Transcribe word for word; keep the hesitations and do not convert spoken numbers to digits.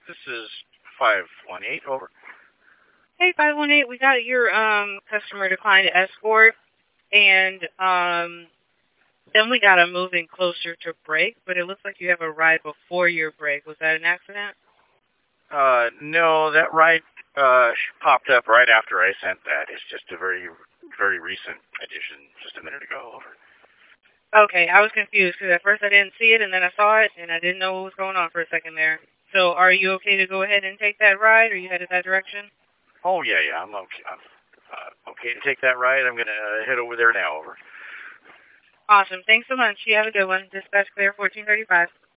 This is five one eight, over. Hey, five one eight, we got your um customer declined escort, and um then we got a moving closer to break, but it looks like you have a ride before your break. Was that an accident? Uh, no, that ride uh, popped up right after I sent that. It's just a very, very recent addition, just a minute ago, over. Okay, I was confused because at first I didn't see it, and then I saw it, and I didn't know what was going on for a second there. So are you okay to go ahead and take that ride? Are you headed that direction? Oh, yeah, yeah, I'm okay. I'm uh, okay to take that ride. I'm going to uh, head over there now, over. Awesome. Thanks so much. You have a good one. Dispatch clear fourteen thirty-five.